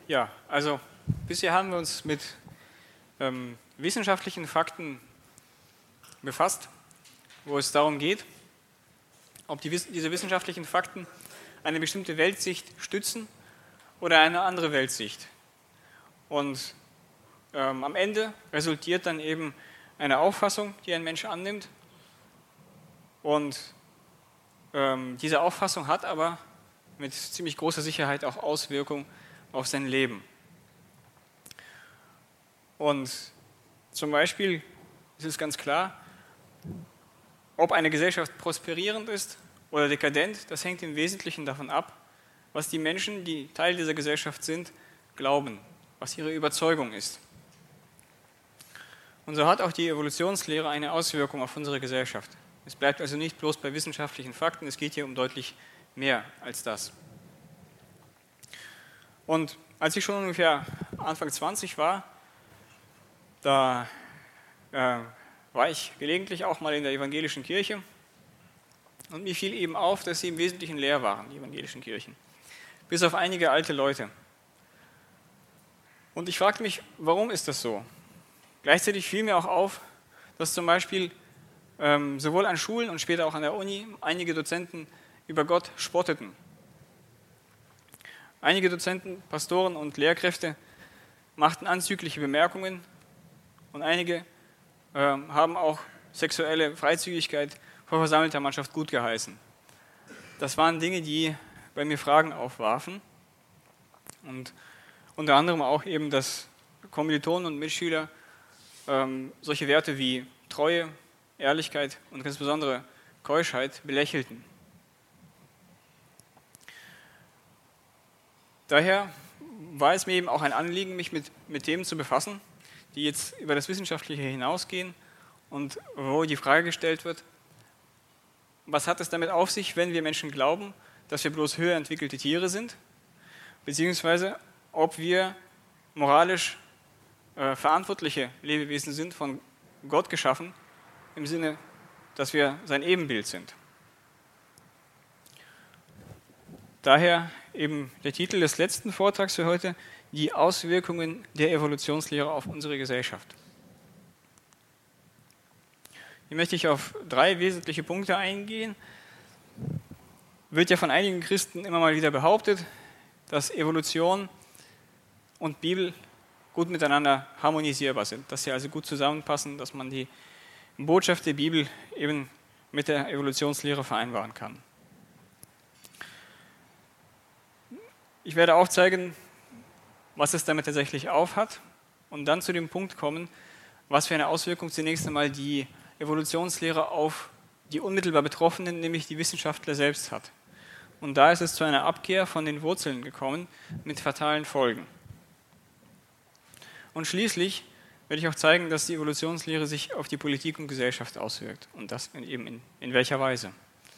Ja, also bisher haben wir uns mit wissenschaftlichen Fakten befasst, wo es darum geht, ob diese wissenschaftlichen Fakten eine bestimmte Weltsicht stützen oder eine andere Weltsicht. Und am Ende resultiert dann eben eine Auffassung, die ein Mensch annimmt. Und diese Auffassung hat aber mit ziemlich großer Sicherheit auch Auswirkungen auf sein Leben. Und zum Beispiel ist es ganz klar, ob eine Gesellschaft prosperierend ist oder dekadent, das hängt im Wesentlichen davon ab, was die Menschen, die Teil dieser Gesellschaft sind, glauben, was ihre Überzeugung ist. Und so hat auch die Evolutionslehre eine Auswirkung auf unsere Gesellschaft. Es bleibt also nicht bloß bei wissenschaftlichen Fakten, es geht hier um deutlich mehr als das. Und als ich schon ungefähr Anfang 20 war, da war ich gelegentlich auch mal in der evangelischen Kirche und mir fiel eben auf, dass sie im Wesentlichen leer waren, die evangelischen Kirchen, bis auf einige alte Leute. Und ich fragte mich, warum ist das so? Gleichzeitig fiel mir auch auf, dass zum Beispiel sowohl an Schulen und später auch an der Uni einige Dozenten über Gott spotteten. Einige Dozenten, Pastoren und Lehrkräfte machten anzügliche Bemerkungen und einige haben auch sexuelle Freizügigkeit vor versammelter Mannschaft gutgeheißen. Das waren Dinge, die bei mir Fragen aufwarfen und unter anderem auch eben, dass Kommilitonen und Mitschüler solche Werte wie Treue, Ehrlichkeit und ganz besondere Keuschheit belächelten. Daher war es mir eben auch ein Anliegen, mich mit Themen zu befassen, die jetzt über das Wissenschaftliche hinausgehen und wo die Frage gestellt wird, was hat es damit auf sich, wenn wir Menschen glauben, dass wir bloß höher entwickelte Tiere sind, beziehungsweise ob wir moralisch verantwortliche Lebewesen sind, von Gott geschaffen, im Sinne, dass wir sein Ebenbild sind. Daher eben der Titel des letzten Vortrags für heute, die Auswirkungen der Evolutionslehre auf unsere Gesellschaft. Hier möchte ich auf 3 wesentliche Punkte eingehen. Wird ja von einigen Christen immer mal wieder behauptet, dass Evolution und Bibel gut miteinander harmonisierbar sind, dass sie also gut zusammenpassen, dass man die Botschaft der Bibel eben mit der Evolutionslehre vereinbaren kann. Ich werde aufzeigen, was es damit tatsächlich aufhat und dann zu dem Punkt kommen, was für eine Auswirkung zunächst einmal die Evolutionslehre auf die unmittelbar Betroffenen, nämlich die Wissenschaftler selbst hat. Und da ist es zu einer Abkehr von den Wurzeln gekommen mit fatalen Folgen. Und schließlich werde ich auch zeigen, dass die Evolutionslehre sich auf die Politik und Gesellschaft auswirkt und das eben in welcher Weise.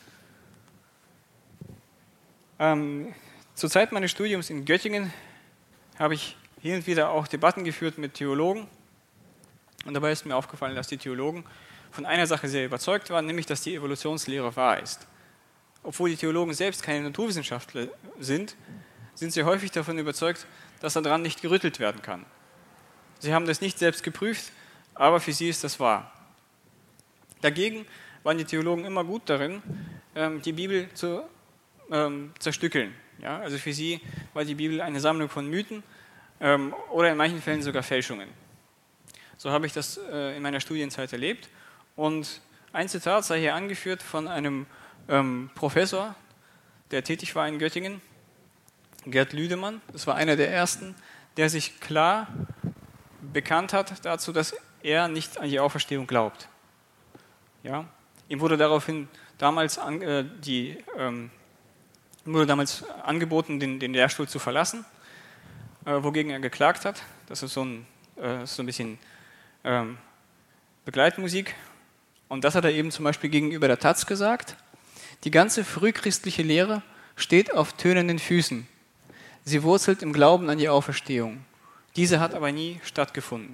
Zur Zeit meines Studiums in Göttingen habe ich hin und wieder auch Debatten geführt mit Theologen und dabei ist mir aufgefallen, dass die Theologen von einer Sache sehr überzeugt waren, nämlich dass die Evolutionslehre wahr ist. Obwohl die Theologen selbst keine Naturwissenschaftler sind, sind sie häufig davon überzeugt, dass daran nicht gerüttelt werden kann. Sie haben das nicht selbst geprüft, aber für sie ist das wahr. Dagegen waren die Theologen immer gut darin, die Bibel zu zerstückeln. Ja, also für sie war die Bibel eine Sammlung von Mythen oder in manchen Fällen sogar Fälschungen. So habe ich das in meiner Studienzeit erlebt. Und ein Zitat sei hier angeführt von einem Professor, der tätig war in Göttingen, Gerd Lüdemann. Das war einer der ersten, der sich klar bekannt hat dazu, dass er nicht an die Auferstehung glaubt. Ja? Ihm wurde daraufhin damals angeboten, den Lehrstuhl zu verlassen, wogegen er geklagt hat. Das ist so ein bisschen Begleitmusik. Und das hat er eben zum Beispiel gegenüber der Taz gesagt. Die ganze frühchristliche Lehre steht auf tönenden Füßen. Sie wurzelt im Glauben an die Auferstehung. Diese hat aber nie stattgefunden.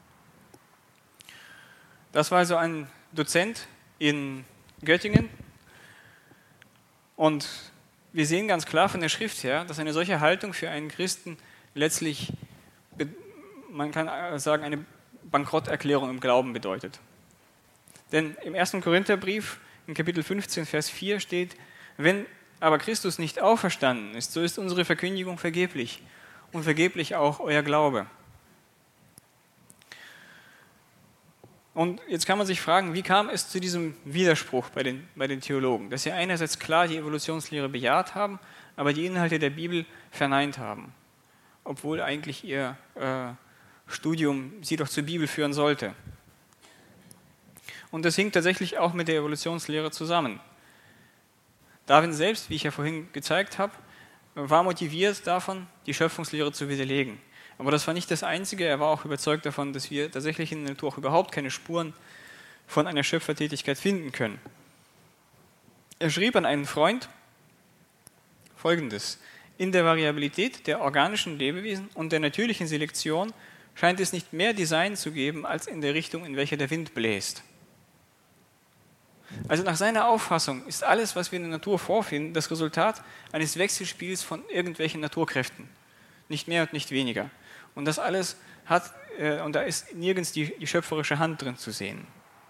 Das war also ein Dozent in Göttingen. Und wir sehen ganz klar von der Schrift her, dass eine solche Haltung für einen Christen letztlich, man kann sagen, eine Bankrotterklärung im Glauben bedeutet. Denn im 1. Korintherbrief, in Kapitel 15, Vers 4 steht, wenn aber Christus nicht auferstanden ist, so ist unsere Verkündigung vergeblich und vergeblich auch euer Glaube. Und jetzt kann man sich fragen, wie kam es zu diesem Widerspruch bei den Theologen, dass sie einerseits klar die Evolutionslehre bejaht haben, aber die Inhalte der Bibel verneint haben, obwohl eigentlich ihr Studium sie doch zur Bibel führen sollte. Und das hing tatsächlich auch mit der Evolutionslehre zusammen. Darwin selbst, wie ich ja vorhin gezeigt habe, war motiviert davon, die Schöpfungslehre zu widerlegen. Aber das war nicht das Einzige, er war auch überzeugt davon, dass wir tatsächlich in der Natur auch überhaupt keine Spuren von einer Schöpfertätigkeit finden können. Er schrieb an einen Freund Folgendes: In der Variabilität der organischen Lebewesen und der natürlichen Selektion scheint es nicht mehr Design zu geben, als in der Richtung, in welcher der Wind bläst. Also nach seiner Auffassung ist alles, was wir in der Natur vorfinden, das Resultat eines Wechselspiels von irgendwelchen Naturkräften. Nicht mehr und nicht weniger. Und das alles hat, und da ist nirgends die schöpferische Hand drin zu sehen.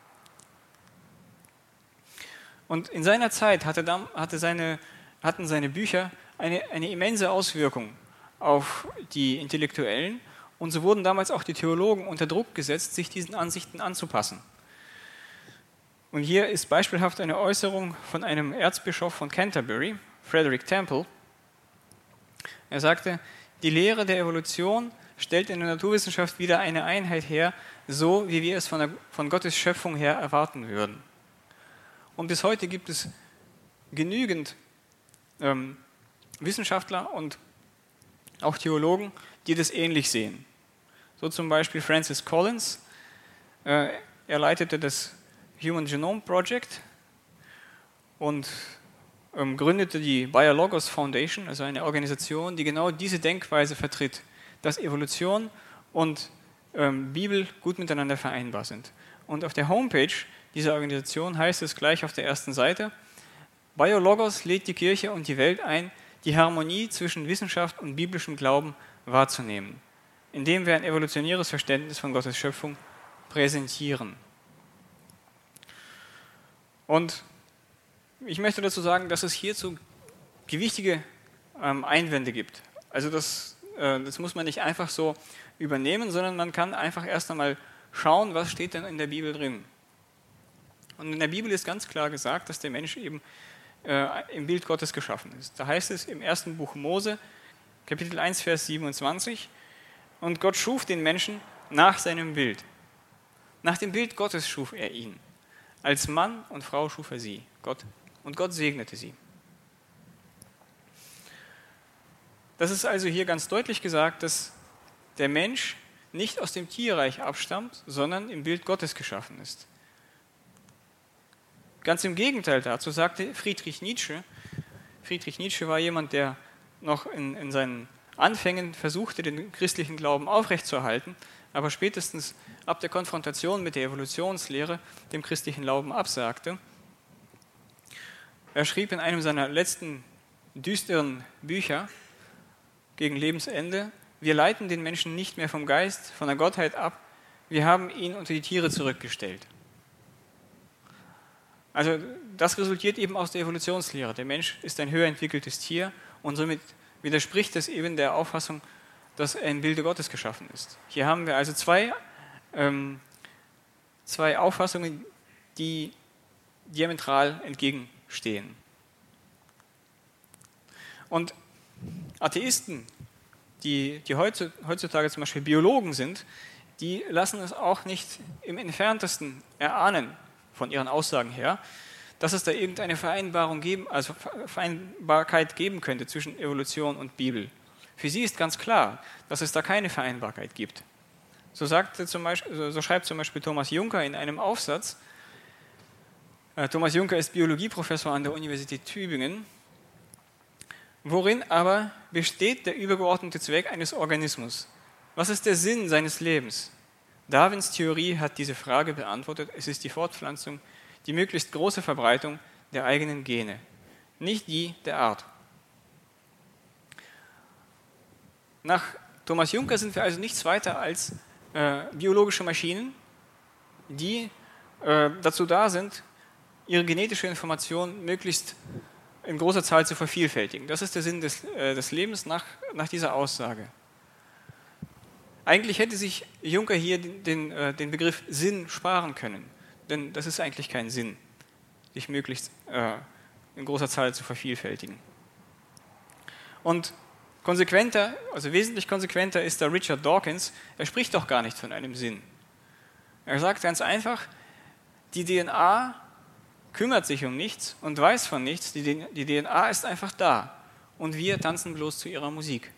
Und in seiner Zeit hatten seine Bücher eine immense Auswirkung auf die Intellektuellen, und so wurden damals auch die Theologen unter Druck gesetzt, sich diesen Ansichten anzupassen. Und hier ist beispielhaft eine Äußerung von einem Erzbischof von Canterbury, Frederick Temple. Er sagte, die Lehre der Evolution stellt in der Naturwissenschaft wieder eine Einheit her, so wie wir es von Gottes Schöpfung her erwarten würden. Und bis heute gibt es genügend Wissenschaftler und auch Theologen, die das ähnlich sehen. So zum Beispiel Francis Collins. Er leitete das Human Genome Project und gründete die Biologos Foundation, also eine Organisation, die genau diese Denkweise vertritt, dass Evolution und Bibel gut miteinander vereinbar sind. Und auf der Homepage dieser Organisation heißt es gleich auf der ersten Seite, Biologos lädt die Kirche und die Welt ein, die Harmonie zwischen Wissenschaft und biblischem Glauben wahrzunehmen, indem wir ein evolutionäres Verständnis von Gottes Schöpfung präsentieren. Und ich möchte dazu sagen, dass es hierzu gewichtige Einwände gibt. Also das muss man nicht einfach so übernehmen, sondern man kann einfach erst einmal schauen, was steht denn in der Bibel drin. Und in der Bibel ist ganz klar gesagt, dass der Mensch eben im Bild Gottes geschaffen ist. Da heißt es im ersten Buch Mose, Kapitel 1, Vers 27, und Gott schuf den Menschen nach seinem Bild. Nach dem Bild Gottes schuf er ihn. Als Mann und Frau schuf er sie, Gott, und Gott segnete sie. Das ist also hier ganz deutlich gesagt, dass der Mensch nicht aus dem Tierreich abstammt, sondern im Bild Gottes geschaffen ist. Ganz im Gegenteil dazu sagte Friedrich Nietzsche. Friedrich Nietzsche war jemand, der noch in seinen Anfängen versuchte, den christlichen Glauben aufrechtzuerhalten, aber spätestens ab der Konfrontation mit der Evolutionslehre dem christlichen Glauben absagte. Er schrieb in einem seiner letzten düsteren Bücher gegen Lebensende, wir leiten den Menschen nicht mehr vom Geist, von der Gottheit ab, wir haben ihn unter die Tiere zurückgestellt. Also das resultiert eben aus der Evolutionslehre. Der Mensch ist ein höher entwickeltes Tier und somit widerspricht es eben der Auffassung, dass er im Bilde Gottes geschaffen ist. Hier haben wir also zwei Auffassungen, die diametral entgegenstehen. Und Atheisten, die heutzutage zum Beispiel Biologen sind, die lassen es auch nicht im Entferntesten erahnen, von ihren Aussagen her, dass es da irgendeine Vereinbarkeit geben könnte zwischen Evolution und Bibel. Für sie ist ganz klar, dass es da keine Vereinbarkeit gibt. So schreibt zum Beispiel Thomas Juncker in einem Aufsatz. Thomas Juncker ist Biologieprofessor an der Universität Tübingen. Worin aber besteht der übergeordnete Zweck eines Organismus? Was ist der Sinn seines Lebens? Darwins Theorie hat diese Frage beantwortet. Es ist die Fortpflanzung, die möglichst große Verbreitung der eigenen Gene, nicht die der Art. Nach Thomas Juncker sind wir also nichts weiter als biologische Maschinen, die dazu da sind, ihre genetische Information möglichst in großer Zahl zu vervielfältigen. Das ist der Sinn des Lebens nach dieser Aussage. Eigentlich hätte sich Juncker hier den Begriff Sinn sparen können, denn das ist eigentlich kein Sinn, sich möglichst in großer Zahl zu vervielfältigen. Und konsequenter, also wesentlich konsequenter ist da Richard Dawkins, er spricht doch gar nicht von einem Sinn. Er sagt ganz einfach, die DNA kümmert sich um nichts und weiß von nichts, die DNA ist einfach da und wir tanzen bloß zu ihrer Musik.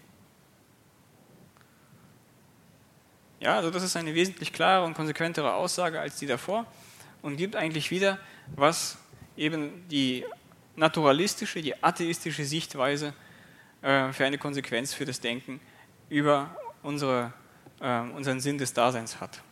Ja, also das ist eine wesentlich klarere und konsequentere Aussage als die davor und gibt eigentlich wieder, was eben die naturalistische, die atheistische Sichtweise für eine Konsequenz für das Denken über unseren Sinn des Daseins hat.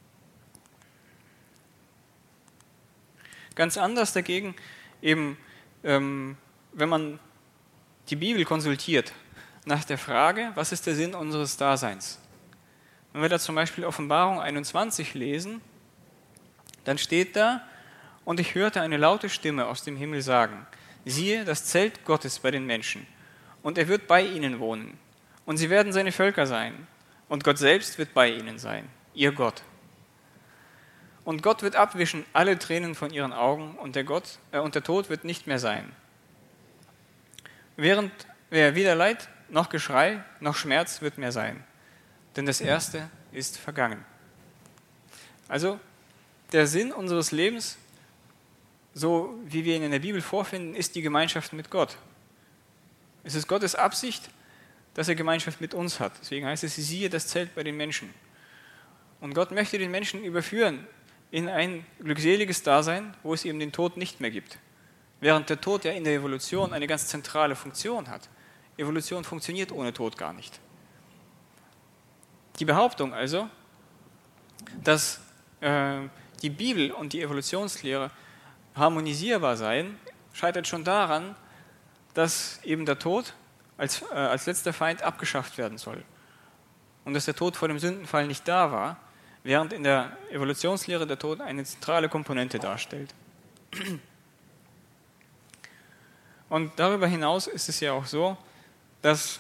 Ganz anders dagegen eben, wenn man die Bibel konsultiert nach der Frage, was ist der Sinn unseres Daseins? Wenn wir da zum Beispiel Offenbarung 21 lesen, dann steht da, und ich hörte eine laute Stimme aus dem Himmel sagen, siehe, das Zelt Gottes bei den Menschen, und er wird bei ihnen wohnen, und sie werden seine Völker sein, und Gott selbst wird bei ihnen sein, ihr Gott. Und Gott wird abwischen alle Tränen von ihren Augen, und der Tod wird nicht mehr sein. Während weder Leid, noch Geschrei, noch Schmerz wird mehr sein, denn das Erste ist vergangen. Also der Sinn unseres Lebens, so wie wir ihn in der Bibel vorfinden, ist die Gemeinschaft mit Gott. Es ist Gottes Absicht, dass er Gemeinschaft mit uns hat. Deswegen heißt es, siehe das Zelt bei den Menschen. Und Gott möchte den Menschen überführen in ein glückseliges Dasein, wo es eben den Tod nicht mehr gibt. Während der Tod ja in der Evolution eine ganz zentrale Funktion hat. Evolution funktioniert ohne Tod gar nicht. Die Behauptung also, dass die Bibel und die Evolutionslehre harmonisierbar seien, scheitert schon daran, dass eben der Tod als letzter Feind abgeschafft werden soll. Und dass der Tod vor dem Sündenfall nicht da war, während in der Evolutionslehre der Tod eine zentrale Komponente darstellt. Und darüber hinaus ist es ja auch so, dass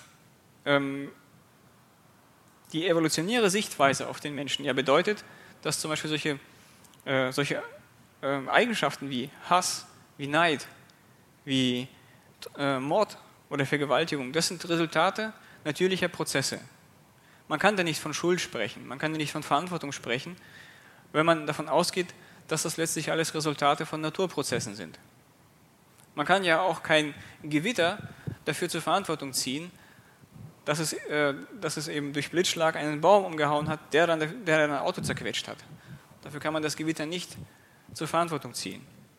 die evolutionäre Sichtweise auf den Menschen ja bedeutet, dass zum Beispiel solche Eigenschaften wie Hass, wie Neid, wie Mord oder Vergewaltigung, das sind Resultate natürlicher Prozesse. Man kann da nicht von Schuld sprechen, man kann da nicht von Verantwortung sprechen, wenn man davon ausgeht, dass das letztlich alles Resultate von Naturprozessen sind. Man kann ja auch kein Gewitter dafür zur Verantwortung ziehen, dass es eben durch Blitzschlag einen Baum umgehauen hat, der dann ein Auto zerquetscht hat. Dafür kann man das Gewitter nicht zur Verantwortung ziehen.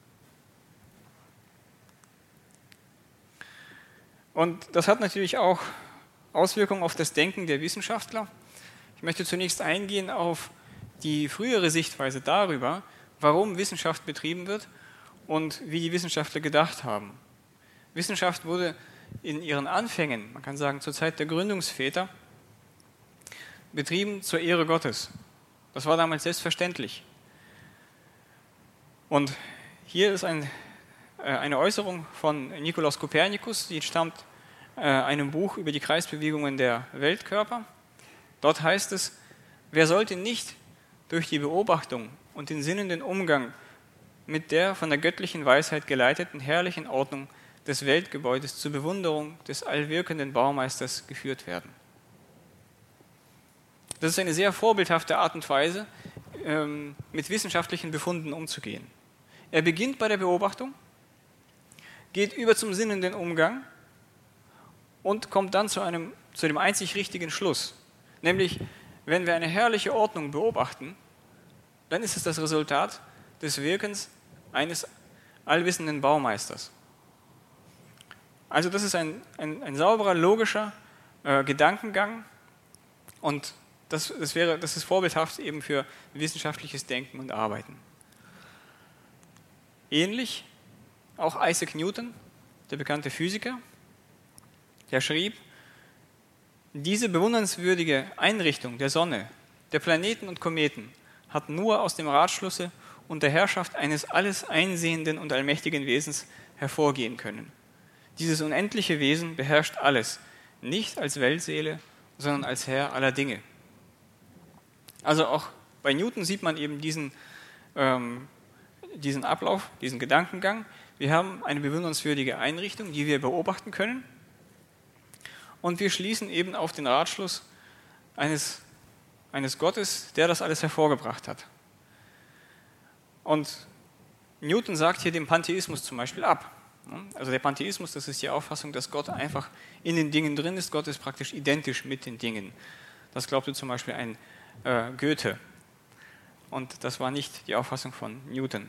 Und das hat natürlich auch Auswirkungen auf das Denken der Wissenschaftler. Ich möchte zunächst eingehen auf die frühere Sichtweise darüber, warum Wissenschaft betrieben wird und wie die Wissenschaftler gedacht haben. Wissenschaft wurde in ihren Anfängen, man kann sagen zur Zeit der Gründungsväter, betrieben zur Ehre Gottes. Das war damals selbstverständlich. Und hier ist eine Äußerung von Nikolaus Kopernikus, die stammt einem Buch über die Kreisbewegungen der Weltkörper. Dort heißt es, wer sollte nicht durch die Beobachtung und den sinnenden Umgang mit der von der göttlichen Weisheit geleiteten herrlichen Ordnung des Weltgebäudes zur Bewunderung des allwirkenden Baumeisters geführt werden. Das ist eine sehr vorbildhafte Art und Weise, mit wissenschaftlichen Befunden umzugehen. Er beginnt bei der Beobachtung, geht über zum sinnenden Umgang und kommt dann zu dem einzig richtigen Schluss. Nämlich, wenn wir eine herrliche Ordnung beobachten, dann ist es das Resultat des Wirkens eines allwissenden Baumeisters. Also das ist ein sauberer, logischer Gedankengang und das ist vorbildhaft eben für wissenschaftliches Denken und Arbeiten. Ähnlich auch Isaac Newton, der bekannte Physiker, der schrieb, Diese bewundernswürdige Einrichtung der Sonne, der Planeten und Kometen hat nur aus dem Ratschlusse und der Herrschaft eines alles einsehenden und allmächtigen Wesens hervorgehen können. Dieses unendliche Wesen beherrscht alles, nicht als Weltseele, sondern als Herr aller Dinge. Also auch bei Newton sieht man eben diesen Ablauf, diesen Gedankengang. Wir haben eine bewundernswürdige Einrichtung, die wir beobachten können. Und wir schließen eben auf den Ratschluss eines Gottes, der das alles hervorgebracht hat. Und Newton sagt hier den Pantheismus zum Beispiel ab. Also der Pantheismus, das ist die Auffassung, dass Gott einfach in den Dingen drin ist. Gott ist praktisch identisch mit den Dingen. Das glaubte zum Beispiel ein Goethe. Und das war nicht die Auffassung von Newton.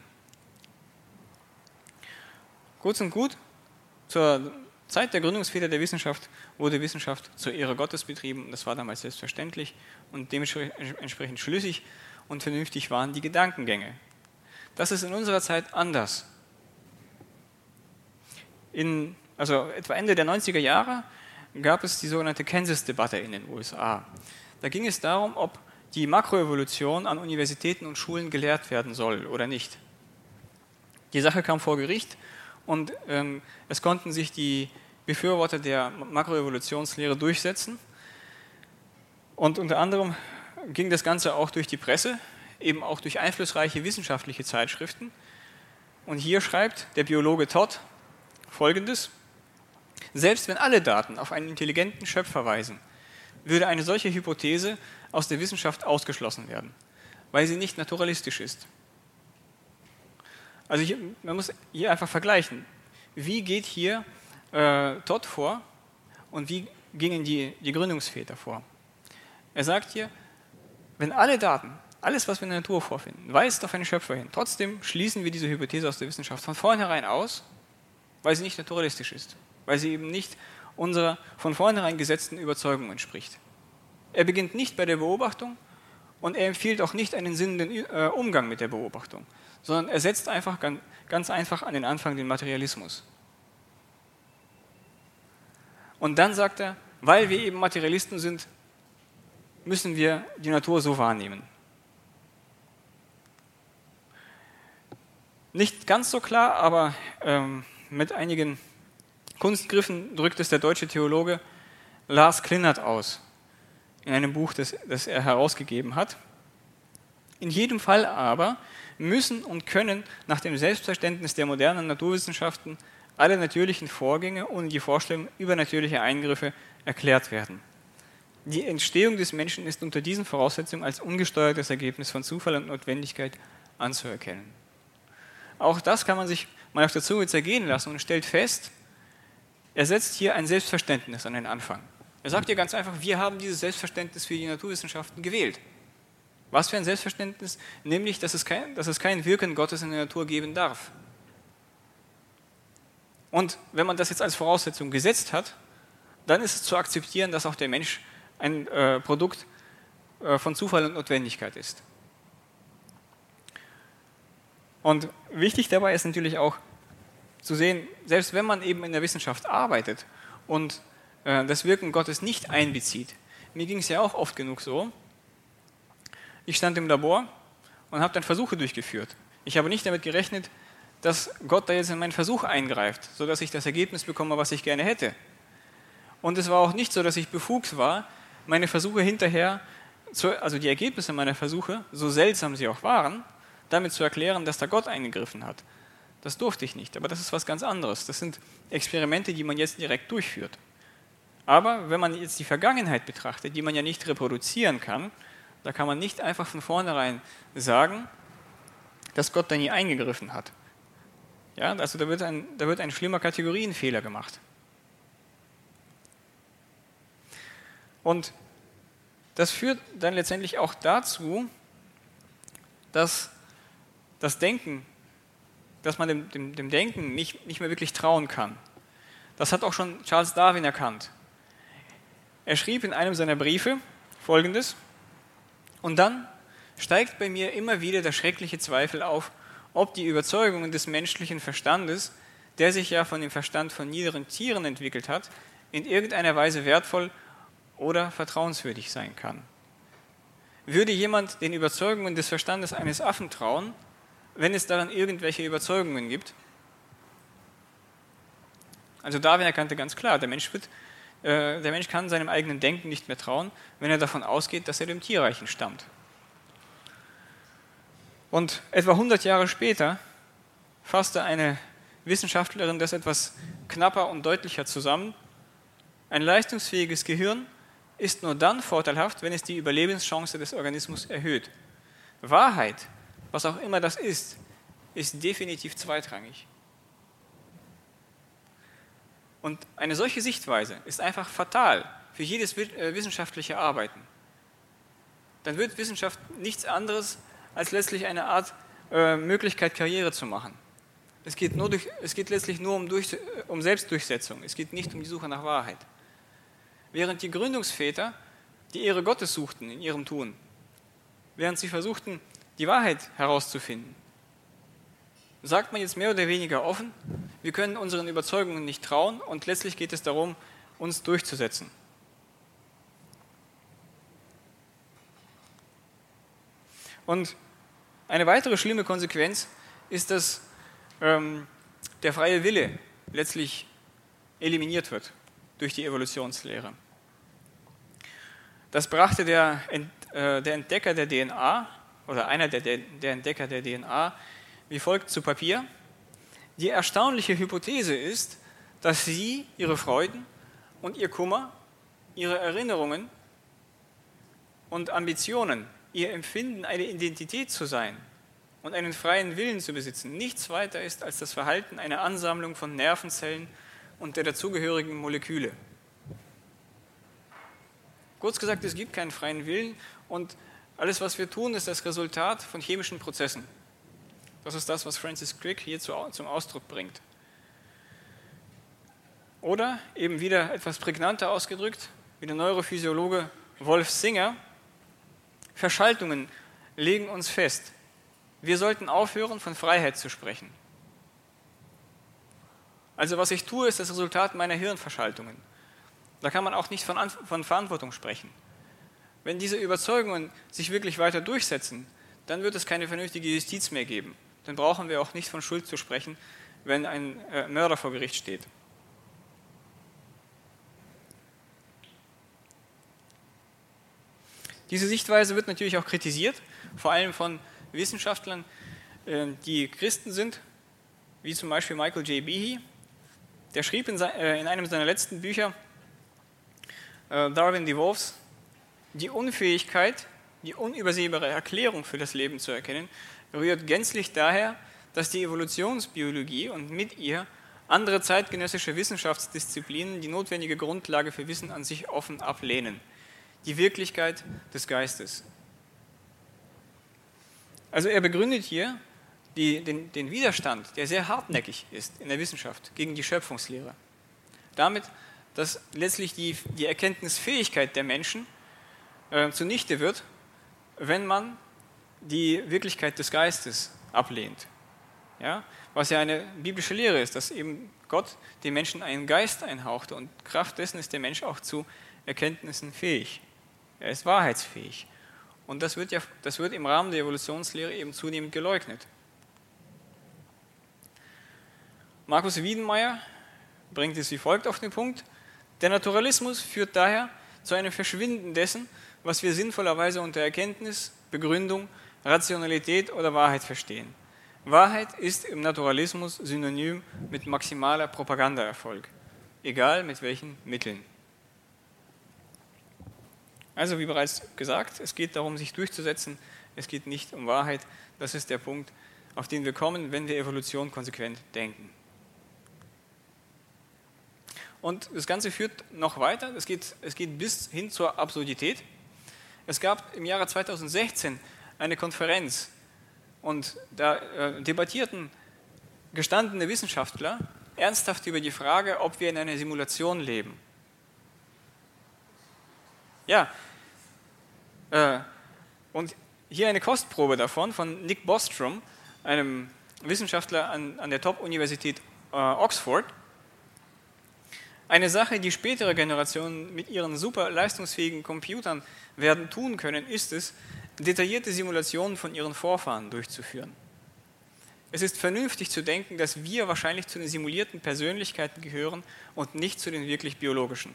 Kurz und gut, zur Zeit der Gründungsväter der Wissenschaft wurde Wissenschaft zur Ehre Gottes betrieben. Das war damals selbstverständlich und dementsprechend schlüssig und vernünftig waren die Gedankengänge. Das ist in unserer Zeit anders. Also etwa Ende der 90er Jahre gab es die sogenannte Kansas-Debatte in den USA. Da ging es darum, ob die Makroevolution an Universitäten und Schulen gelehrt werden soll oder nicht. Die Sache kam vor Gericht und es konnten sich die Befürworter der Makroevolutionslehre durchsetzen. Und unter anderem ging das Ganze auch durch die Presse, eben auch durch einflussreiche wissenschaftliche Zeitschriften. Und hier schreibt der Biologe Todd Folgendes: Selbst wenn alle Daten auf einen intelligenten Schöpfer weisen, würde eine solche Hypothese aus der Wissenschaft ausgeschlossen werden, weil sie nicht naturalistisch ist. Also man muss hier einfach vergleichen, wie geht hier Todd vor und wie gingen die Gründungsväter vor. Er sagt hier, wenn alle Daten, alles, was wir in der Natur vorfinden, weist auf einen Schöpfer hin, trotzdem schließen wir diese Hypothese aus der Wissenschaft von vornherein aus, weil sie nicht naturalistisch ist, weil sie eben nicht unserer von vornherein gesetzten Überzeugung entspricht. Er beginnt nicht bei der Beobachtung und er empfiehlt auch nicht einen sinnenden Umgang mit der Beobachtung, sondern er setzt einfach ganz einfach an den Anfang den Materialismus. Und dann sagt er, weil wir eben Materialisten sind, müssen wir die Natur so wahrnehmen. Nicht ganz so klar, aber mit einigen Kunstgriffen drückt es der deutsche Theologe Lars Klinert aus, in einem Buch, das er herausgegeben hat. In jedem Fall aber müssen und können nach dem Selbstverständnis der modernen Naturwissenschaften alle natürlichen Vorgänge ohne die Vorstellung übernatürlicher Eingriffe erklärt werden. Die Entstehung des Menschen ist unter diesen Voraussetzungen als ungesteuertes Ergebnis von Zufall und Notwendigkeit anzuerkennen. Auch das kann man sich mal auf der Zunge zergehen lassen und stellt fest, er setzt hier ein Selbstverständnis an den Anfang. Er sagt hier ganz einfach, wir haben dieses Selbstverständnis für die Naturwissenschaften gewählt. Was für ein Selbstverständnis? Nämlich, dass es kein Wirken Gottes in der Natur geben darf. Und wenn man das jetzt als Voraussetzung gesetzt hat, dann ist es zu akzeptieren, dass auch der Mensch ein Produkt von Zufall und Notwendigkeit ist. Und wichtig dabei ist natürlich auch zu sehen, selbst wenn man eben in der Wissenschaft arbeitet und das Wirken Gottes nicht einbezieht, mir ging es ja auch oft genug so, ich stand im Labor und habe dann Versuche durchgeführt. Ich habe nicht damit gerechnet, dass Gott da jetzt in meinen Versuch eingreift, sodass ich das Ergebnis bekomme, was ich gerne hätte. Und es war auch nicht so, dass ich befugt war, meine Versuche hinterher, also die Ergebnisse meiner Versuche, so seltsam sie auch waren, damit zu erklären, dass da Gott eingegriffen hat. Das durfte ich nicht, aber das ist was ganz anderes. Das sind Experimente, die man jetzt direkt durchführt. Aber wenn man jetzt die Vergangenheit betrachtet, die man ja nicht reproduzieren kann, da kann man nicht einfach von vornherein sagen, dass Gott da nie eingegriffen hat. Ja, also da wird ein schlimmer Kategorienfehler gemacht. Und das führt dann letztendlich auch dazu, dass das Denken, dass man dem Denken nicht mehr wirklich trauen kann. Das hat auch schon Charles Darwin erkannt. Er schrieb in einem seiner Briefe Folgendes: Und dann steigt bei mir immer wieder der schreckliche Zweifel auf, ob die Überzeugungen des menschlichen Verstandes, der sich ja von dem Verstand von niederen Tieren entwickelt hat, in irgendeiner Weise wertvoll oder vertrauenswürdig sein kann. Würde jemand den Überzeugungen des Verstandes eines Affen trauen, wenn es daran irgendwelche Überzeugungen gibt? Also Darwin erkannte ganz klar, der Mensch kann seinem eigenen Denken nicht mehr trauen, wenn er davon ausgeht, dass er dem Tierreich entstammt. Und etwa 100 Jahre später fasste eine Wissenschaftlerin das etwas knapper und deutlicher zusammen. Ein leistungsfähiges Gehirn ist nur dann vorteilhaft, wenn es die Überlebenschance des Organismus erhöht. Wahrheit, was auch immer das ist definitiv zweitrangig. Und eine solche Sichtweise ist einfach fatal für jedes wissenschaftliche Arbeiten. Dann wird Wissenschaft nichts anderes als letztlich eine Art Möglichkeit, Karriere zu machen. Es geht letztlich nur um Selbstdurchsetzung. Es geht nicht um die Suche nach Wahrheit. Während die Gründungsväter die Ehre Gottes suchten in ihrem Tun, während sie versuchten, die Wahrheit herauszufinden, sagt man jetzt mehr oder weniger offen, wir können unseren Überzeugungen nicht trauen und letztlich geht es darum, uns durchzusetzen. Und eine weitere schlimme Konsequenz ist, dass der freie Wille letztlich eliminiert wird durch die Evolutionslehre. Das brachte der Entdecker der DNA oder einer der Entdecker der DNA wie folgt zu Papier. Die erstaunliche Hypothese ist, dass sie ihre Freuden und ihr Kummer, ihre Erinnerungen und Ambitionen, ihr Empfinden, eine Identität zu sein und einen freien Willen zu besitzen, nichts weiter ist als das Verhalten einer Ansammlung von Nervenzellen und der dazugehörigen Moleküle. Kurz gesagt, es gibt keinen freien Willen und alles, was wir tun, ist das Resultat von chemischen Prozessen. Das ist das, was Francis Crick hier zum Ausdruck bringt. Oder eben wieder etwas prägnanter ausgedrückt, wie der Neurophysiologe Wolf Singer, Verschaltungen legen uns fest. Wir sollten aufhören, von Freiheit zu sprechen. Also was ich tue, ist das Resultat meiner Hirnverschaltungen. Da kann man auch nicht von Verantwortung sprechen. Wenn diese Überzeugungen sich wirklich weiter durchsetzen, dann wird es keine vernünftige Justiz mehr geben. Dann brauchen wir auch nicht von Schuld zu sprechen, wenn ein Mörder vor Gericht steht. Diese Sichtweise wird natürlich auch kritisiert, vor allem von Wissenschaftlern, die Christen sind, wie zum Beispiel Michael J. Behe. Der schrieb in einem seiner letzten Bücher, Darwin Devolves, die Unfähigkeit, die unübersehbare Erklärung für das Leben zu erkennen, rührt gänzlich daher, dass die Evolutionsbiologie und mit ihr andere zeitgenössische Wissenschaftsdisziplinen die notwendige Grundlage für Wissen an sich offen ablehnen. Die Wirklichkeit des Geistes. Also er begründet hier den Widerstand, der sehr hartnäckig ist in der Wissenschaft gegen die Schöpfungslehre. Damit, dass letztlich die Erkenntnisfähigkeit der Menschen zunichte wird, wenn man die Wirklichkeit des Geistes ablehnt. Ja? Was ja eine biblische Lehre ist, dass eben Gott dem Menschen einen Geist einhauchte und Kraft dessen ist der Mensch auch zu Erkenntnissen fähig. Er ist wahrheitsfähig. Und das wird im Rahmen der Evolutionslehre eben zunehmend geleugnet. Markus Wiedenmeier bringt es wie folgt auf den Punkt: Der Naturalismus führt daher zu einem Verschwinden dessen, was wir sinnvollerweise unter Erkenntnis, Begründung, Rationalität oder Wahrheit verstehen. Wahrheit ist im Naturalismus synonym mit maximaler Propagandaerfolg, egal mit welchen Mitteln. Also wie bereits gesagt, es geht darum, sich durchzusetzen, es geht nicht um Wahrheit. Das ist der Punkt, auf den wir kommen, wenn wir Evolution konsequent denken. Und das Ganze führt noch weiter, es geht bis hin zur Absurdität. Es gab im Jahre 2016 eine Konferenz und da debattierten gestandene Wissenschaftler ernsthaft über die Frage, ob wir in einer Simulation leben. Ja, und hier eine Kostprobe davon von Nick Bostrom, einem Wissenschaftler an der Top-Universität Oxford. Eine Sache, die spätere Generationen mit ihren super leistungsfähigen Computern werden tun können, ist es, detaillierte Simulationen von ihren Vorfahren durchzuführen. Es ist vernünftig zu denken, dass wir wahrscheinlich zu den simulierten Persönlichkeiten gehören und nicht zu den wirklich biologischen.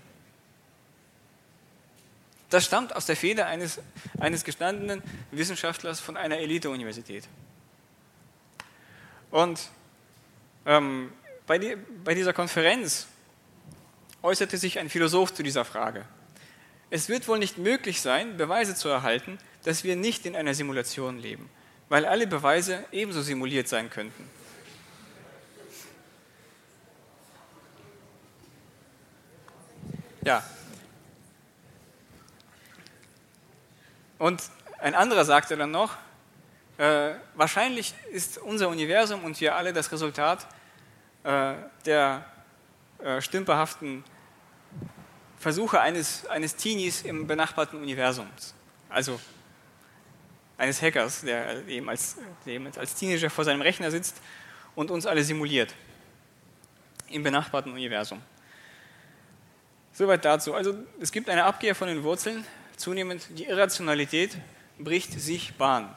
Das stammt aus der Feder eines gestandenen Wissenschaftlers von einer Elite-Universität. Und bei dieser Konferenz äußerte sich ein Philosoph zu dieser Frage. Es wird wohl nicht möglich sein, Beweise zu erhalten, dass wir nicht in einer Simulation leben, weil alle Beweise ebenso simuliert sein könnten. Ja. Und ein anderer sagte dann noch, wahrscheinlich ist unser Universum und wir alle das Resultat der stümperhaften Versuche eines Teenies im benachbarten Universum. Also eines Hackers, der eben als Teenager vor seinem Rechner sitzt und uns alle simuliert im benachbarten Universum. Soweit dazu. Also es gibt eine Abkehr von den Wurzeln, zunehmend die Irrationalität bricht sich Bahn.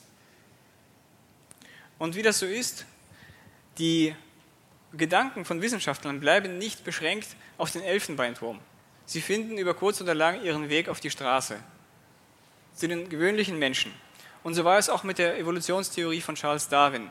Und wie das so ist, die Gedanken von Wissenschaftlern bleiben nicht beschränkt auf den Elfenbeinturm. Sie finden über kurz oder lang ihren Weg auf die Straße, zu den gewöhnlichen Menschen. Und so war es auch mit der Evolutionstheorie von Charles Darwin.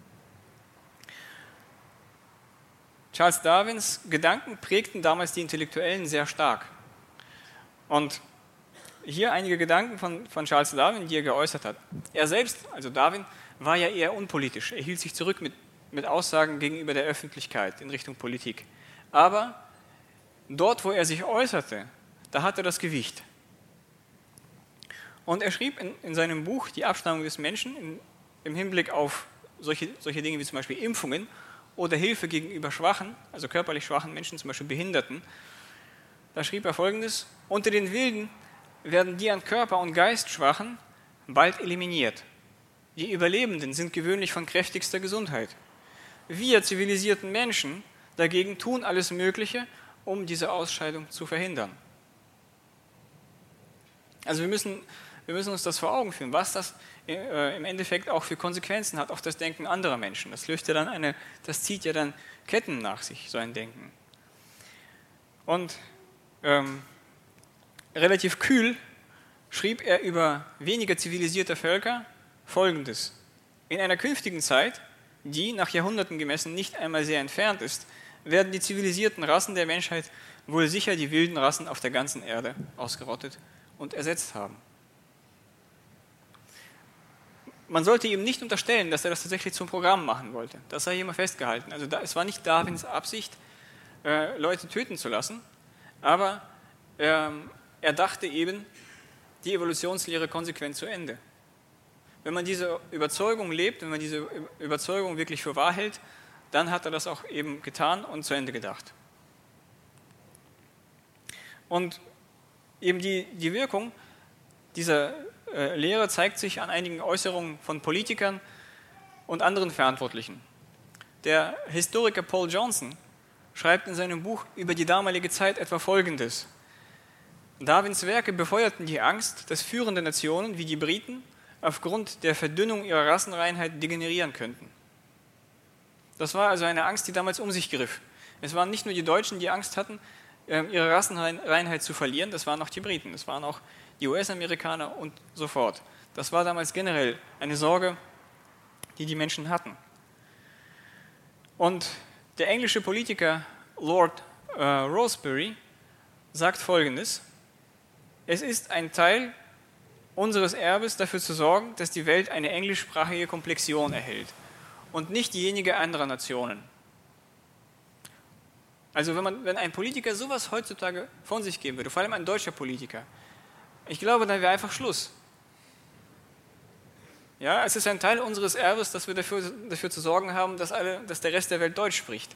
Charles Darwins Gedanken prägten damals die Intellektuellen sehr stark. Und hier einige Gedanken von Charles Darwin, die er geäußert hat. Er selbst, also Darwin, war ja eher unpolitisch. Er hielt sich zurück mit Aussagen gegenüber der Öffentlichkeit in Richtung Politik. Aber dort, wo er sich äußerte, da hatte das Gewicht. Und er schrieb in seinem Buch Die Abstammung des Menschen im Hinblick auf solche Dinge wie zum Beispiel Impfungen oder Hilfe gegenüber schwachen, also körperlich schwachen Menschen, zum Beispiel Behinderten, da schrieb er Folgendes: Unter den Wilden werden die an Körper und Geist Schwachen bald eliminiert. Die Überlebenden sind gewöhnlich von kräftigster Gesundheit. Wir zivilisierten Menschen dagegen tun alles Mögliche, um diese Ausscheidung zu verhindern. Also wir müssen uns das vor Augen führen, was das im Endeffekt auch für Konsequenzen hat auf das Denken anderer Menschen. Das zieht ja dann Ketten nach sich, so ein Denken. Und relativ kühl schrieb er über weniger zivilisierte Völker Folgendes: In einer künftigen Zeit, die nach Jahrhunderten gemessen nicht einmal sehr entfernt ist, werden die zivilisierten Rassen der Menschheit wohl sicher die wilden Rassen auf der ganzen Erde ausgerottet und ersetzt haben. Man sollte ihm nicht unterstellen, dass er das tatsächlich zum Programm machen wollte. Das sei immer festgehalten. Also es war nicht Darwins Absicht, Leute töten zu lassen, aber er dachte eben die Evolutionslehre konsequent zu Ende. Wenn man diese Überzeugung lebt, wenn man diese Überzeugung wirklich für wahr hält, dann hat er das auch eben getan und zu Ende gedacht. Und eben die Wirkung dieser Lehre zeigt sich an einigen Äußerungen von Politikern und anderen Verantwortlichen. Der Historiker Paul Johnson schreibt in seinem Buch über die damalige Zeit etwa Folgendes: Darwins Werke befeuerten die Angst, dass führende Nationen wie die Briten aufgrund der Verdünnung ihrer Rassenreinheit degenerieren könnten. Das war also eine Angst, die damals um sich griff. Es waren nicht nur die Deutschen, die Angst hatten, ihre Rassenreinheit zu verlieren, das waren auch die Briten, das waren auch die US-Amerikaner und so fort. Das war damals generell eine Sorge, die Menschen hatten. Und der englische Politiker Lord Rosebery sagt Folgendes: Es ist ein Teil unseres Erbes, dafür zu sorgen, dass die Welt eine englischsprachige Komplexion erhält und nicht diejenige anderer Nationen. Also wenn ein Politiker sowas heutzutage von sich geben würde, vor allem ein deutscher Politiker, ich glaube, dann wäre einfach Schluss. Ja, es ist ein Teil unseres Erbes, dass wir dafür zu sorgen haben, dass der Rest der Welt Deutsch spricht.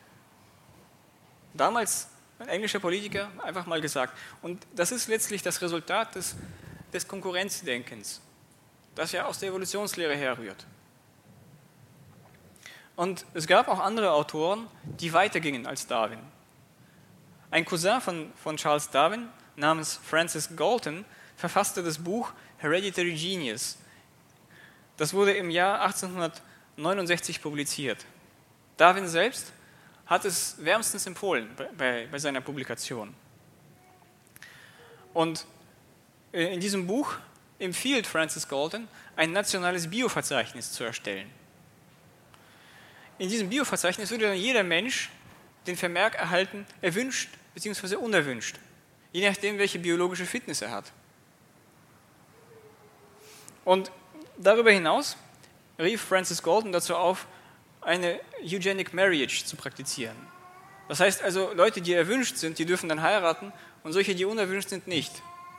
Damals ein englischer Politiker einfach mal gesagt. Und das ist letztlich das Resultat des Konkurrenzdenkens, das ja aus der Evolutionslehre herrührt. Und es gab auch andere Autoren, die weitergingen als Darwin. Ein Cousin von Charles Darwin namens Francis Galton verfasste das Buch Hereditary Genius. Das wurde im Jahr 1869 publiziert. Darwin selbst hat es wärmstens empfohlen bei seiner Publikation. Und in diesem Buch empfiehlt Francis Galton, ein nationales Bioverzeichnis zu erstellen. In diesem Bioverzeichnis würde dann jeder Mensch den Vermerk erhalten, erwünscht bzw. unerwünscht, je nachdem, welche biologische Fitness er hat. Und darüber hinaus rief Francis Galton dazu auf, eine Eugenic Marriage zu praktizieren. Das heißt also, Leute, die erwünscht sind, die dürfen dann heiraten und solche, die unerwünscht sind, nicht.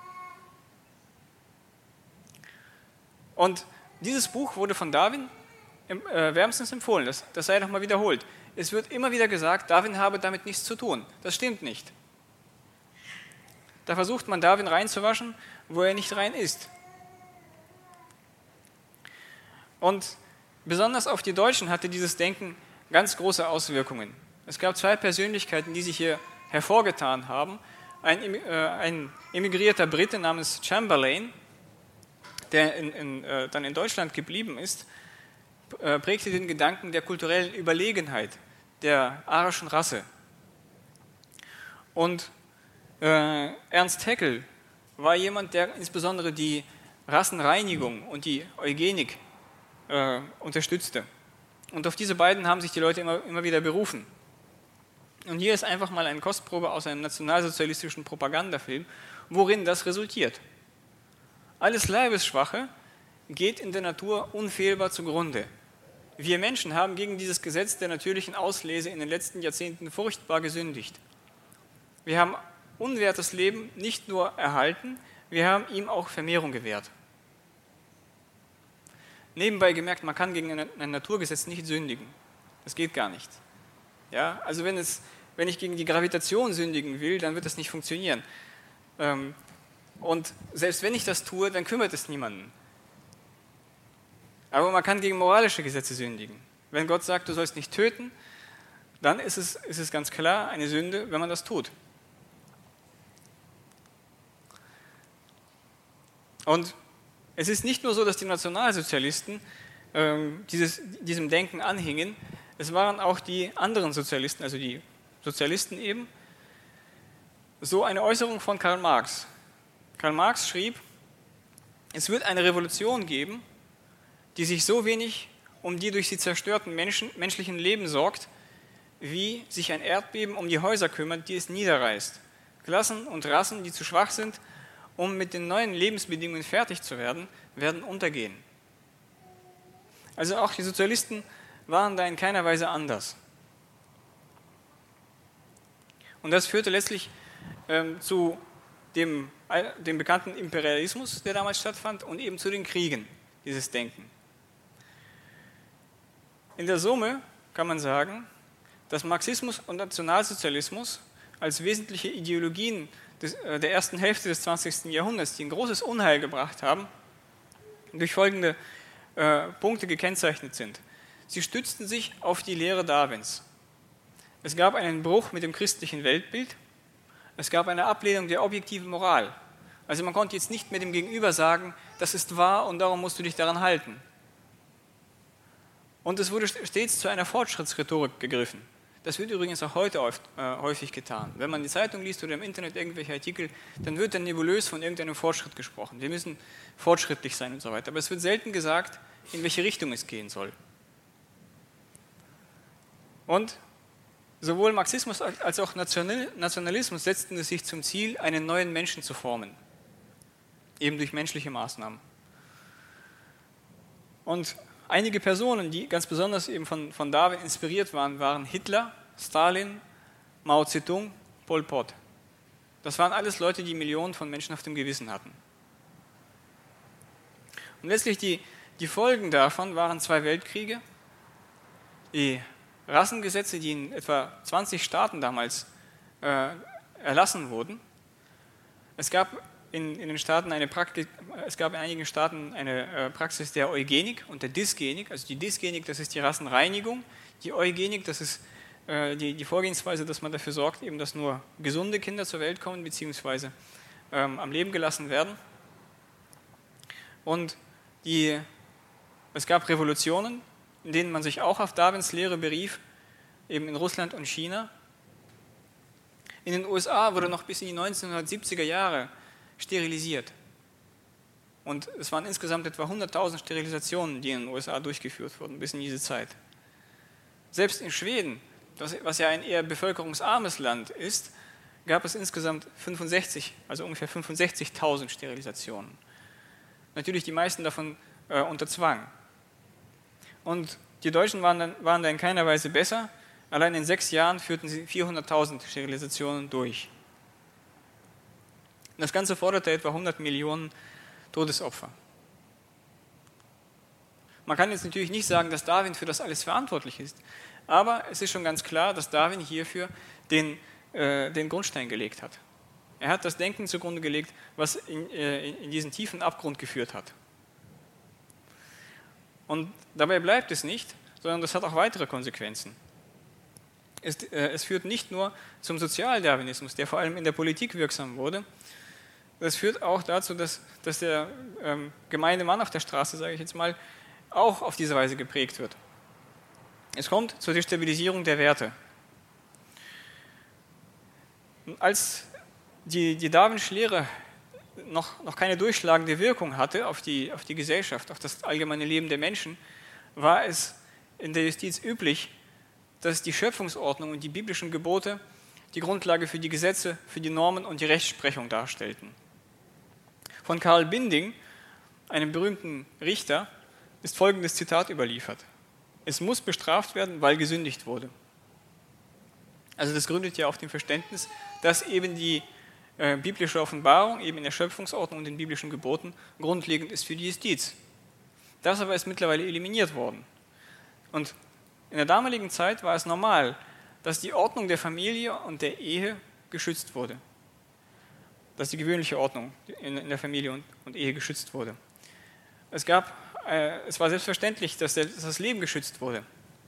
Und dieses Buch wurde von Darwin wärmstens empfohlen, das sei nochmal wiederholt. Es wird immer wieder gesagt, Darwin habe damit nichts zu tun. Das stimmt nicht. Da versucht man, Darwin reinzuwaschen, wo er nicht rein ist. Und besonders auf die Deutschen hatte dieses Denken ganz große Auswirkungen. Es gab zwei Persönlichkeiten, die sich hier hervorgetan haben. Ein emigrierter Brite namens Chamberlain, der dann in Deutschland geblieben ist, prägte den Gedanken der kulturellen Überlegenheit der arischen Rasse. Und Ernst Haeckel war jemand, der insbesondere die Rassenreinigung und die Eugenik unterstützte. Und auf diese beiden haben sich die Leute immer wieder berufen. Und hier ist einfach mal eine Kostprobe aus einem nationalsozialistischen Propagandafilm, worin das resultiert. Alles Leibesschwache geht in der Natur unfehlbar zugrunde. Wir Menschen haben gegen dieses Gesetz der natürlichen Auslese in den letzten Jahrzehnten furchtbar gesündigt. Wir haben unwertes Leben nicht nur erhalten, wir haben ihm auch Vermehrung gewährt. Nebenbei gemerkt, man kann gegen ein Naturgesetz nicht sündigen. Das geht gar nicht. Ja, also wenn ich gegen die Gravitation sündigen will, dann wird das nicht funktionieren. Und selbst wenn ich das tue, dann kümmert es niemanden. Aber man kann gegen moralische Gesetze sündigen. Wenn Gott sagt, du sollst nicht töten, dann ist es ganz klar eine Sünde, wenn man das tut. Und es ist nicht nur so, dass die Nationalsozialisten diesem Denken anhingen, es waren auch die anderen Sozialisten, also die Sozialisten eben, so eine Äußerung von Karl Marx. Karl Marx schrieb, es wird eine Revolution geben, die sich so wenig um die durch sie zerstörten menschlichen Leben sorgt, wie sich ein Erdbeben um die Häuser kümmert, die es niederreißt. Klassen und Rassen, die zu schwach sind, um mit den neuen Lebensbedingungen fertig zu werden, werden untergehen. Also auch die Sozialisten waren da in keiner Weise anders. Und das führte letztlich zu dem bekannten Imperialismus, der damals stattfand, und eben zu den Kriegen, dieses Denken. In der Summe kann man sagen, dass Marxismus und Nationalsozialismus als wesentliche Ideologien der ersten Hälfte des 20. Jahrhunderts, die ein großes Unheil gebracht haben, durch folgende Punkte gekennzeichnet sind. Sie stützten sich auf die Lehre Darwins. Es gab einen Bruch mit dem christlichen Weltbild. Es gab eine Ablehnung der objektiven Moral. Also man konnte jetzt nicht mehr dem Gegenüber sagen, das ist wahr und darum musst du dich daran halten. Und es wurde stets zu einer Fortschrittsrhetorik gegriffen. Das wird übrigens auch heute häufig getan. Wenn man die Zeitung liest oder im Internet irgendwelche Artikel, dann wird dann nebulös von irgendeinem Fortschritt gesprochen. Wir müssen fortschrittlich sein und so weiter. Aber es wird selten gesagt, in welche Richtung es gehen soll. Und sowohl Marxismus als auch Nationalismus setzten es sich zum Ziel, einen neuen Menschen zu formen. Eben durch menschliche Maßnahmen. Und einige Personen, die ganz besonders eben von Darwin inspiriert waren Hitler, Stalin, Mao Zedong, Pol Pot. Das waren alles Leute, die Millionen von Menschen auf dem Gewissen hatten. Und letztlich die Folgen davon waren 2 Weltkriege, die Rassengesetze, die in etwa 20 Staaten damals erlassen wurden. Es gab in einigen Staaten eine Praxis der Eugenik und der Dysgenik. Also die Dysgenik, das ist die Rassenreinigung. Die Eugenik, das ist die Vorgehensweise, dass man dafür sorgt, eben, dass nur gesunde Kinder zur Welt kommen, beziehungsweise am Leben gelassen werden. Und es gab Revolutionen, in denen man sich auch auf Darwins Lehre berief, eben in Russland und China. In den USA wurde noch bis in die 1970er Jahre sterilisiert. Und es waren insgesamt etwa 100.000 Sterilisationen, die in den USA durchgeführt wurden, bis in diese Zeit. Selbst in Schweden, was ja ein eher bevölkerungsarmes Land ist, gab es insgesamt ungefähr 65.000 Sterilisationen. Natürlich die meisten davon unter Zwang. Und die Deutschen waren da in keiner Weise besser. Allein in 6 Jahren führten sie 400.000 Sterilisationen durch. Das Ganze forderte etwa 100 Millionen Todesopfer. Man kann jetzt natürlich nicht sagen, dass Darwin für das alles verantwortlich ist, aber es ist schon ganz klar, dass Darwin hierfür den Grundstein gelegt hat. Er hat das Denken zugrunde gelegt, was in diesen tiefen Abgrund geführt hat. Und dabei bleibt es nicht, sondern das hat auch weitere Konsequenzen. Es führt nicht nur zum Sozialdarwinismus, der vor allem in der Politik wirksam wurde. Das führt auch dazu, dass der gemeine Mann auf der Straße, sage ich jetzt mal, auch auf diese Weise geprägt wird. Es kommt zur Destabilisierung der Werte. Als die Darwinsche Lehre noch keine durchschlagende Wirkung hatte auf die Gesellschaft, auf das allgemeine Leben der Menschen, war es in der Justiz üblich, dass die Schöpfungsordnung und die biblischen Gebote die Grundlage für die Gesetze, für die Normen und die Rechtsprechung darstellten. Von Karl Binding, einem berühmten Richter, ist folgendes Zitat überliefert: Es muss bestraft werden, weil gesündigt wurde. Also das gründet ja auf dem Verständnis, dass eben die biblische Offenbarung, eben in der Schöpfungsordnung und den biblischen Geboten, grundlegend ist für die Justiz. Das aber ist mittlerweile eliminiert worden. Und in der damaligen Zeit war es normal, dass die Ordnung der Familie und der Ehe geschützt wurde. Dass die gewöhnliche Ordnung in der Familie und Ehe geschützt wurde. Es war selbstverständlich, dass das Leben geschützt wurde.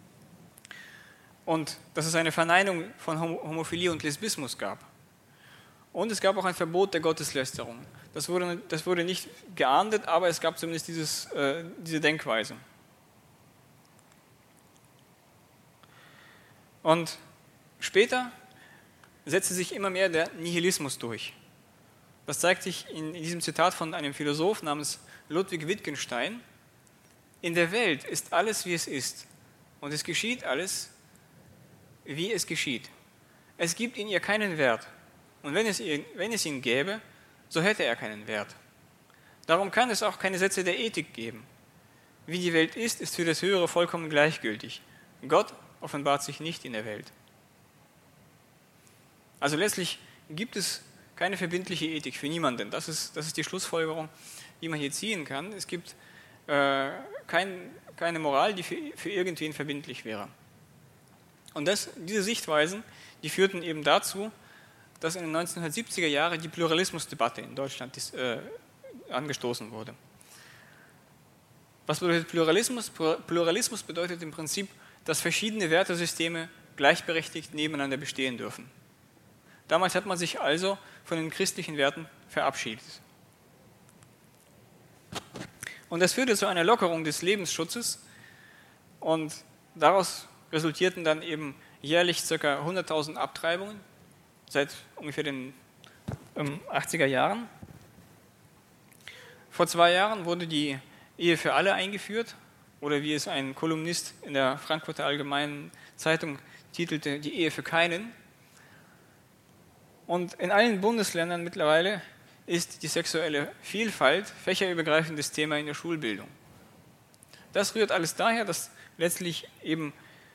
Und dass es eine Verneinung von Homophilie und Lesbismus gab. Und es gab auch ein Verbot der Gotteslästerung. Das wurde nicht geahndet, aber es gab zumindest diese Denkweise. Und später setzte sich immer mehr der Nihilismus durch. Das zeigt sich in diesem Zitat von einem Philosoph namens Ludwig Wittgenstein: In der Welt ist alles, wie es ist, und es geschieht alles, wie es geschieht. Es gibt in ihr keinen Wert, und wenn es ihn gäbe, so hätte er keinen Wert. Darum kann es auch keine Sätze der Ethik geben. Wie die Welt ist für das Höhere vollkommen gleichgültig. Gott offenbart sich nicht in der Welt. Also letztlich gibt es keine verbindliche Ethik für niemanden. Das ist die Schlussfolgerung, die man hier ziehen kann. Es gibt keine Moral, die für irgendwen verbindlich wäre. Und diese Sichtweisen, die führten eben dazu, dass in den 1970er Jahren die Pluralismusdebatte in Deutschland angestoßen wurde. Was bedeutet Pluralismus? Pluralismus bedeutet im Prinzip, dass verschiedene Wertesysteme gleichberechtigt nebeneinander bestehen dürfen. Damals hat man sich also von den christlichen Werten verabschiedet. Und das führte zu einer Lockerung des Lebensschutzes und daraus resultierten dann eben jährlich ca. 100.000 Abtreibungen seit ungefähr den 80er Jahren. Vor 2 Jahren wurde die Ehe für alle eingeführt, oder wie es ein Kolumnist in der Frankfurter Allgemeinen Zeitung titelte, die Ehe für keinen. Und in allen Bundesländern mittlerweile ist die sexuelle Vielfalt fächerübergreifendes Thema in der Schulbildung. Das rührt alles daher, dass letztlich eben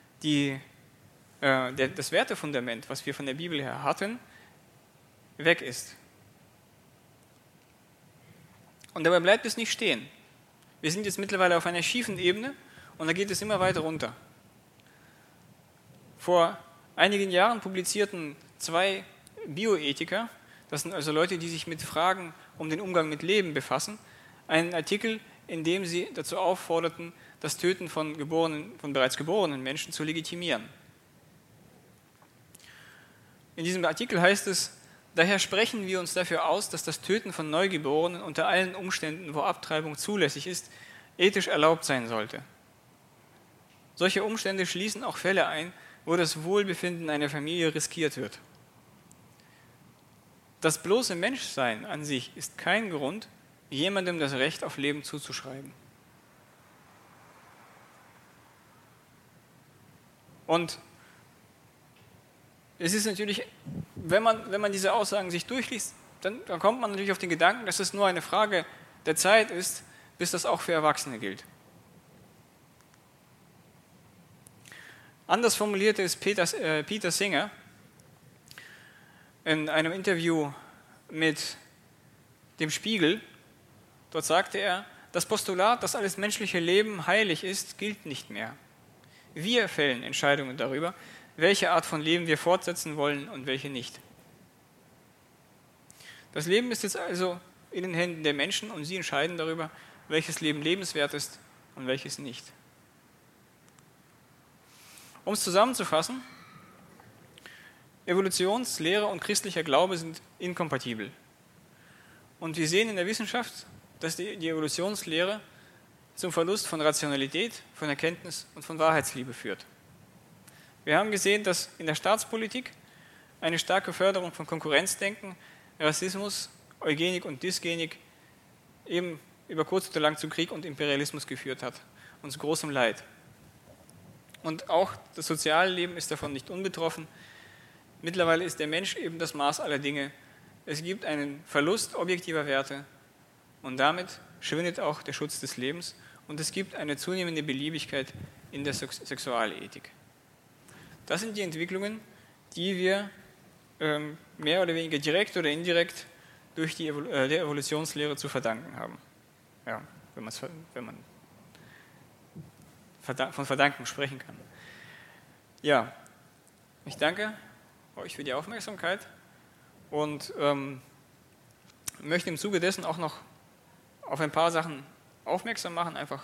das Wertefundament, was wir von der Bibel her hatten, weg ist. Und dabei bleibt es nicht stehen. Wir sind jetzt mittlerweile auf einer schiefen Ebene und da geht es immer weiter runter. Vor einigen Jahren publizierten 2 Bioethiker, das sind also Leute, die sich mit Fragen um den Umgang mit Leben befassen, einen Artikel, in dem sie dazu aufforderten, das Töten von bereits geborenen Menschen zu legitimieren. In diesem Artikel heißt es, daher sprechen wir uns dafür aus, dass das Töten von Neugeborenen unter allen Umständen, wo Abtreibung zulässig ist, ethisch erlaubt sein sollte. Solche Umstände schließen auch Fälle ein, wo das Wohlbefinden einer Familie riskiert wird. Das bloße Menschsein an sich ist kein Grund, jemandem das Recht auf Leben zuzuschreiben. Und es ist natürlich, wenn man diese Aussagen sich durchliest, dann kommt man natürlich auf den Gedanken, dass es nur eine Frage der Zeit ist, bis das auch für Erwachsene gilt. Anders formulierte es Peter Singer in einem Interview mit dem Spiegel. Dort sagte er, das Postulat, dass alles menschliche Leben heilig ist, gilt nicht mehr. Wir fällen Entscheidungen darüber, welche Art von Leben wir fortsetzen wollen und welche nicht. Das Leben ist jetzt also in den Händen der Menschen und sie entscheiden darüber, welches Leben lebenswert ist und welches nicht. Um es zusammenzufassen, Evolutionslehre und christlicher Glaube sind inkompatibel. Und wir sehen in der Wissenschaft, dass die Evolutionslehre zum Verlust von Rationalität, von Erkenntnis und von Wahrheitsliebe führt. Wir haben gesehen, dass in der Staatspolitik eine starke Förderung von Konkurrenzdenken, Rassismus, Eugenik und Dysgenik eben über kurz oder lang zu Krieg und Imperialismus geführt hat und zu großem Leid. Und auch das Sozialleben ist davon nicht unbetroffen. Mittlerweile ist der Mensch eben das Maß aller Dinge. Es gibt einen Verlust objektiver Werte und damit schwindet auch der Schutz des Lebens und es gibt eine zunehmende Beliebigkeit in der Sexualethik. Das sind die Entwicklungen, die wir mehr oder weniger direkt oder indirekt durch der Evolutionslehre zu verdanken haben. Ja, wenn man von Verdanken sprechen kann. Ja, ich danke euch für die Aufmerksamkeit und möchte im Zuge dessen auch noch auf ein paar Sachen aufmerksam machen. Einfach,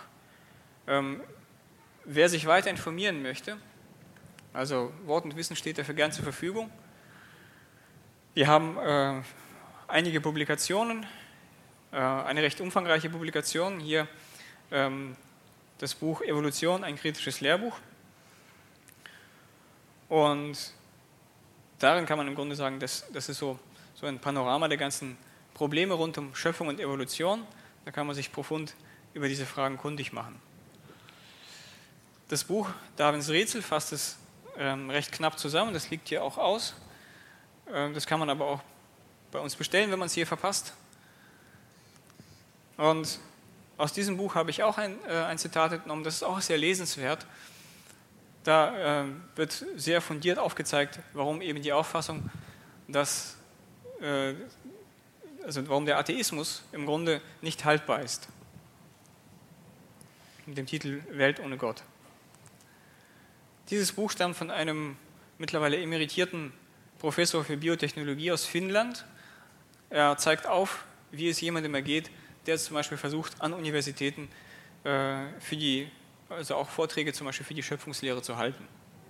wer sich weiter informieren möchte, also Wort und Wissen steht dafür gern zur Verfügung. Wir haben einige Publikationen, eine recht umfangreiche Publikation, hier das Buch Evolution, ein kritisches Lehrbuch. Und darin kann man im Grunde sagen, das ist so ein Panorama der ganzen Probleme rund um Schöpfung und Evolution. Da kann man sich profund über diese Fragen kundig machen. Das Buch Darwins Rätsel fasst es recht knapp zusammen, das liegt hier auch aus. Das kann man aber auch bei uns bestellen, wenn man es hier verpasst. Und aus diesem Buch habe ich auch ein Zitat entnommen, das ist auch sehr lesenswert. Da wird sehr fundiert aufgezeigt, warum eben die Auffassung, warum der Atheismus im Grunde nicht haltbar ist. Mit dem Titel Welt ohne Gott. Dieses Buch stammt von einem mittlerweile emeritierten Professor für Biotechnologie aus Finnland. Er zeigt auf, wie es jemandem ergeht, der zum Beispiel versucht, an Universitäten auch Vorträge zum Beispiel für die Schöpfungslehre zu halten.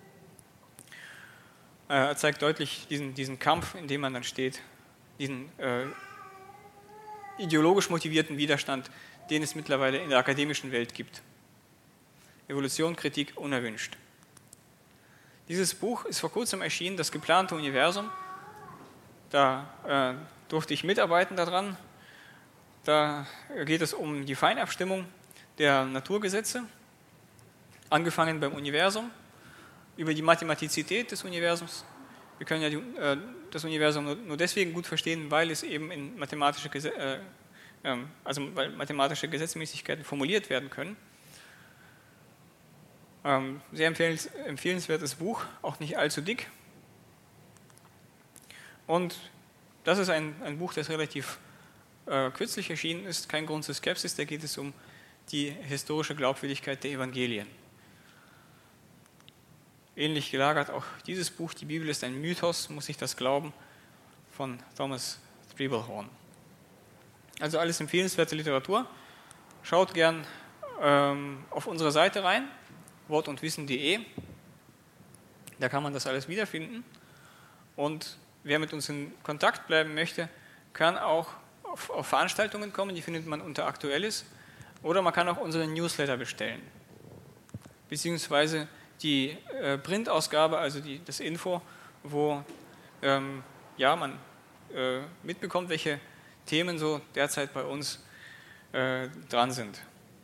Er zeigt deutlich diesen Kampf, in dem man dann steht, diesen ideologisch motivierten Widerstand, den es mittlerweile in der akademischen Welt gibt. Evolution, Kritik, unerwünscht. Dieses Buch ist vor kurzem erschienen, das geplante Universum. Da durfte ich mitarbeiten daran. Da geht es um die Feinabstimmung der Naturgesetze, angefangen beim Universum, über die Mathematizität des Universums. Wir können ja das Universum nur deswegen gut verstehen, weil es eben in mathematische Gesetzmäßigkeiten formuliert werden können. Sehr empfehlenswertes Buch, auch nicht allzu dick. Und das ist ein Buch, das relativ kürzlich erschienen ist, kein Grund zur Skepsis, da geht es um die historische Glaubwürdigkeit der Evangelien. Ähnlich gelagert auch dieses Buch, die Bibel ist ein Mythos, muss ich das glauben, von Thomas Tribblehorn. Also alles empfehlenswerte Literatur. Schaut gern auf unsere Seite rein, wortundwissen.de. Da kann man das alles wiederfinden. Und wer mit uns in Kontakt bleiben möchte, kann auch auf Veranstaltungen kommen, die findet man unter Aktuelles, oder man kann auch unseren Newsletter bestellen, beziehungsweise die Printausgabe, also das Info, wo man mitbekommt, welche Themen so derzeit bei uns dran sind.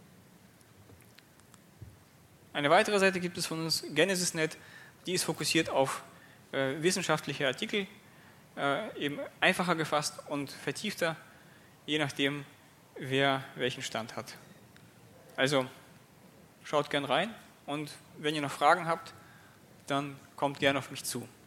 Eine weitere Seite gibt es von uns, GenesisNet, die ist fokussiert auf wissenschaftliche Artikel, eben einfacher gefasst und vertiefter, je nachdem, wer welchen Stand hat. Also schaut gern rein und wenn ihr noch Fragen habt, dann kommt gern auf mich zu.